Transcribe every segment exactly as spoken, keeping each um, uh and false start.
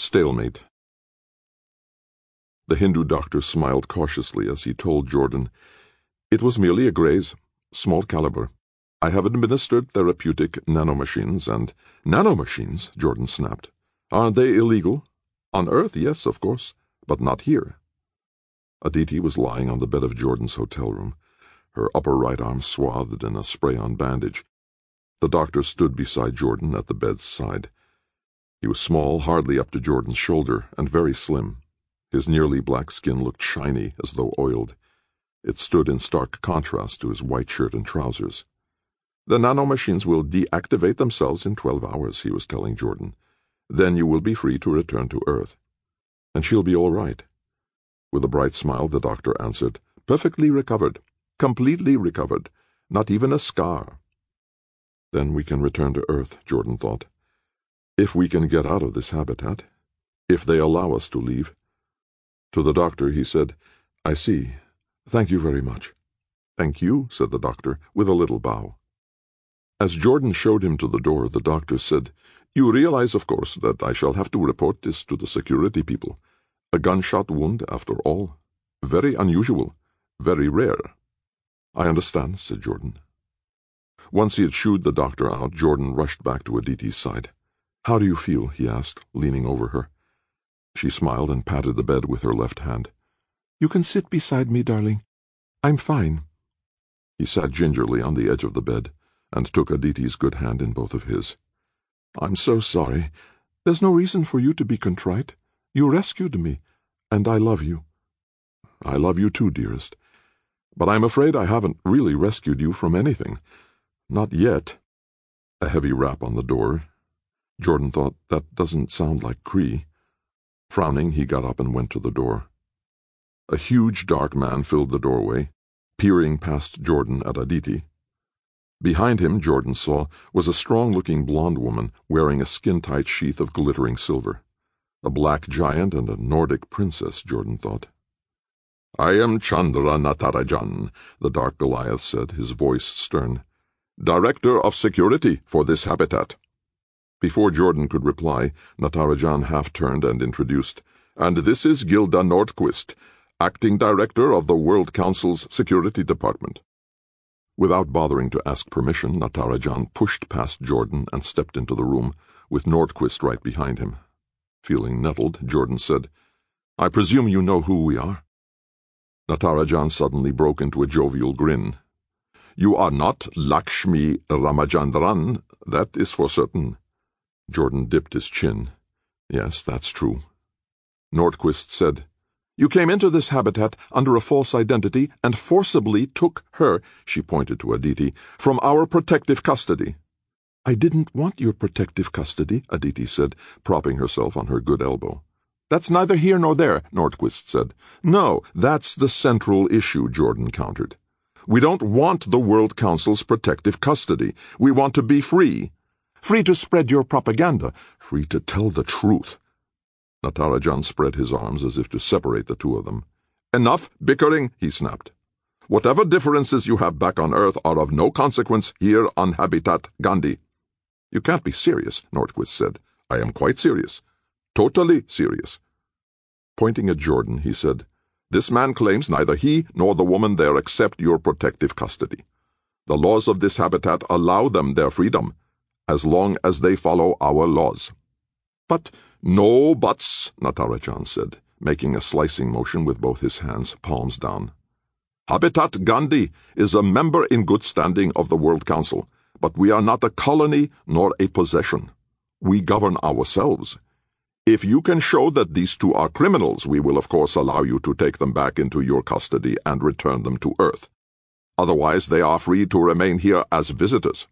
Stalemate. The Hindu doctor smiled cautiously as he told Jordan, "It was merely a graze, small caliber. I have administered therapeutic nanomachines and—" "Nanomachines?" Jordan snapped. "Aren't they illegal? On Earth, yes, of course, but not here." Aditi was lying on the bed of Jordan's hotel room, her upper right arm swathed in a spray-on bandage. The doctor stood beside Jordan at the bed's side. He was small, hardly up to Jordan's shoulder, and very slim. His nearly black skin looked shiny, as though oiled. It stood in stark contrast to his white shirt and trousers. "The nanomachines will deactivate themselves in twelve hours, he was telling Jordan. "Then you will be free to return to Earth. And she'll be all right." With a bright smile, the doctor answered, "Perfectly recovered. Completely recovered. Not even a scar." Then we can return to Earth, Jordan thought. If we can get out of this habitat. If they allow us to leave. To the doctor he said, "I see. Thank you very much." "Thank you," said the doctor, with a little bow. As Jordan showed him to the door, the doctor said, "You realize, of course, that I shall have to report this to the security people. A gunshot wound, after all. Very unusual. Very rare." "I understand," said Jordan. Once he had shooed the doctor out, Jordan rushed back to Aditi's side. "How do you feel?" he asked, leaning over her. She smiled and patted the bed with her left hand. "You can sit beside me, darling. I'm fine." He sat gingerly on the edge of the bed and took Aditi's good hand in both of his. "I'm so sorry. There's no reason for you to be contrite. You rescued me, and I love you." "I love you too, dearest. But I'm afraid I haven't really rescued you from anything. Not yet." A heavy rap on the door. Jordan thought, that doesn't sound like Cree. Frowning, he got up and went to the door. A huge dark man filled the doorway, peering past Jordan at Aditi. Behind him, Jordan saw, was a strong-looking blonde woman wearing a skin-tight sheath of glittering silver. A black giant and a Nordic princess, Jordan thought. "I am Chandra Natarajan," the dark Goliath said, his voice stern. "Director of Security for this habitat." Before Jordan could reply, Natarajan half-turned and introduced, "And this is Gilda Nordquist, Acting Director of the World Council's Security Department." Without bothering to ask permission, Natarajan pushed past Jordan and stepped into the room, with Nordquist right behind him. Feeling nettled, Jordan said, "I presume you know who we are?" Natarajan suddenly broke into a jovial grin. "You are not Lakshmi Ramachandran, that is for certain." Jordan dipped his chin. "Yes, that's true." Nordquist said, "You came into this habitat under a false identity and forcibly took her," she pointed to Aditi, "from our protective custody." "I didn't want your protective custody," Aditi said, propping herself on her good elbow. "That's neither here nor there," Nordquist said. "No, that's the central issue," Jordan countered. "We don't want the World Council's protective custody. We want to be free. Free to spread your propaganda. Free to tell the truth." Natarajan spread his arms as if to separate the two of them. "Enough bickering," he snapped. "Whatever differences you have back on Earth are of no consequence here on Habitat Gandhi." "You can't be serious," Nordquist said. "I am quite serious. Totally serious." Pointing at Jordan, he said, "This man claims neither he nor the woman there accept your protective custody. The laws of this habitat allow them their freedom, as long as they follow our laws." "But—" "No buts," Natarajan said, making a slicing motion with both his hands, palms down. "Habitat Gandhi is a member in good standing of the World Council, but we are not a colony nor a possession. We govern ourselves. If you can show that these two are criminals, we will of course allow you to take them back into your custody and return them to Earth. Otherwise, they are free to remain here as visitors."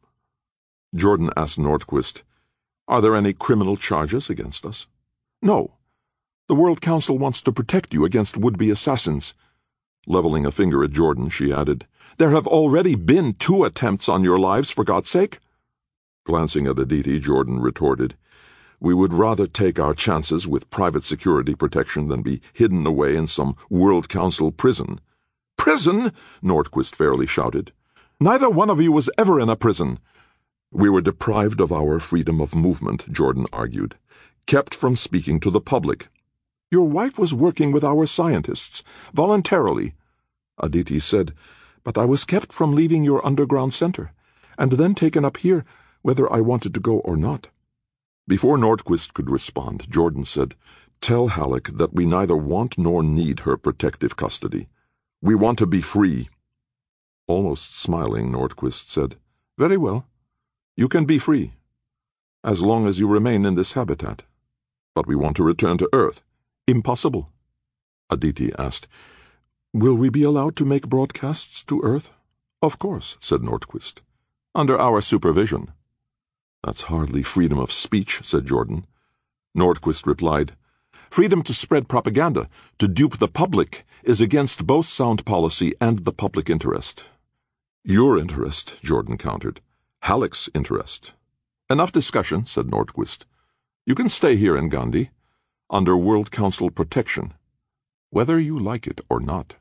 Jordan asked Nordquist, "Are there any criminal charges against us?" "No. The World Council wants to protect you against would-be assassins." Leveling a finger at Jordan, she added, "There have already been two attempts on your lives, for God's sake." Glancing at Aditi, Jordan retorted, "We would rather take our chances with private security protection than be hidden away in some World Council prison." "Prison?" Nordquist fairly shouted. "Neither one of you was ever in a prison." We were deprived of our freedom of movement, Jordan argued, kept from speaking to the public. Your wife was working with our scientists, voluntarily, Aditi said, but I was kept from leaving your underground center, and then taken up here, whether I wanted to go or not. Before Nordquist could respond, Jordan said, Tell Halleck that we neither want nor need her protective custody. We want to be free. Almost smiling, Nordquist said, Very well. You can be free, as long as you remain in this habitat. But we want to return to Earth. Impossible. Aditi asked, Will we be allowed to make broadcasts to Earth? Of course, said Nordquist. Under our supervision. That's hardly freedom of speech, said Jordan. Nordquist replied, Freedom to spread propaganda, to dupe the public, is against both sound policy and the public interest. Your interest, Jordan countered. Halleck's interest. Enough discussion, said Nordquist. You can stay here in Gandhi, under World Council protection, whether you like it or not.